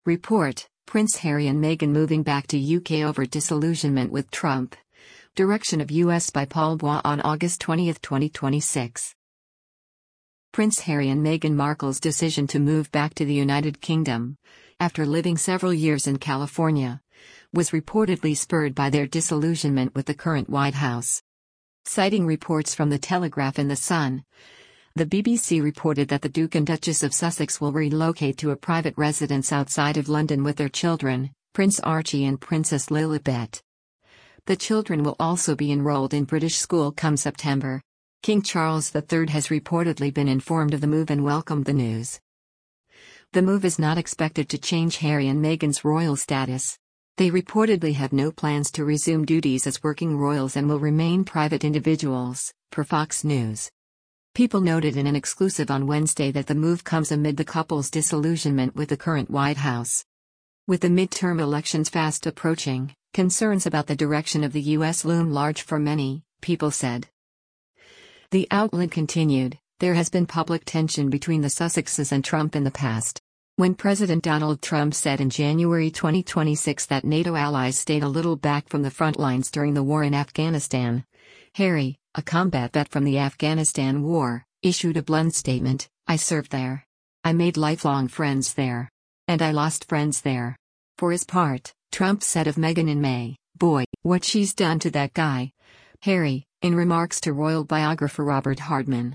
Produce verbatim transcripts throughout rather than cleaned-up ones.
Report: Prince Harry and Meghan moving back to U K over disillusionment with Trump. Direction of U S by Paul Bois on August twentieth, twenty twenty-six. Prince Harry and Meghan Markle's decision to move back to the United Kingdom, after living several years in California, was reportedly spurred by their disillusionment with the current White House. Citing reports from The Telegraph and The Sun, the B B C reported that the Duke and Duchess of Sussex will relocate to a private residence outside of London with their children, Prince Archie and Princess Lilibet. The children will also be enrolled in British school come September. King Charles the Third has reportedly been informed of the move and welcomed the news. The move is not expected to change Harry and Meghan's royal status. They reportedly have no plans to resume duties as working royals and will remain private individuals, per Fox News. People noted in an exclusive on Wednesday that the move comes amid the couple's disillusionment with the current White House. With the midterm elections fast approaching, concerns about the direction of the U S loom large for many, people said. The outlet continued, there has been public tension between the Sussexes and Trump in the past. When President Donald Trump said in January twenty twenty-six that NATO allies stayed a little back from the front lines during the war in Afghanistan, Harry, a combat vet from the Afghanistan war, issued a blunt statement: "I served there. I made lifelong friends there. And I lost friends there." For his part, Trump said of Meghan in May, "Boy, what she's done to that guy." Harry, in remarks to royal biographer Robert Hardman.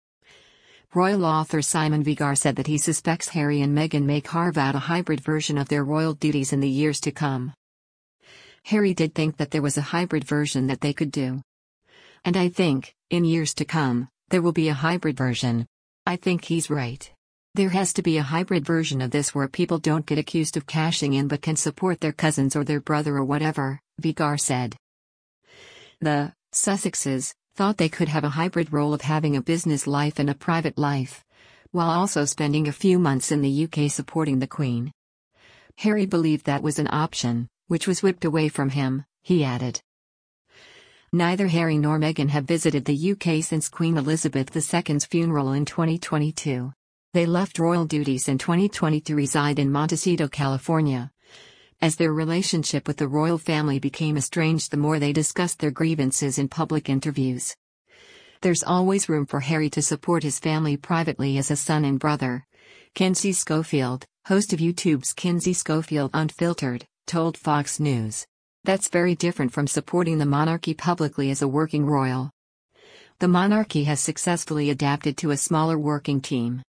Royal author Simon Vigar said that he suspects Harry and Meghan may carve out a hybrid version of their royal duties in the years to come. Harry did think that there was a hybrid version that they could do. And I think, in years to come, there will be a hybrid version. I think he's right. There has to be a hybrid version of this where people don't get accused of cashing in but can support their cousins or their brother or whatever, Vigar said. The Sussexes thought they could have a hybrid role of having a business life and a private life, while also spending a few months in the U K supporting the Queen. Harry believed that was an option, which was whipped away from him, he added. Neither Harry nor Meghan have visited the U K since Queen Elizabeth the Second's funeral in twenty twenty-two. They left royal duties in twenty twenty to reside in Montecito, California. As their relationship with the royal family became estranged the more they discussed their grievances in public interviews. There's always room for Harry to support his family privately as a son and brother. Kinsey Schofield, host of YouTube's Kinsey Schofield Unfiltered, told Fox News. That's very different from supporting the monarchy publicly as a working royal. The monarchy has successfully adapted to a smaller working team.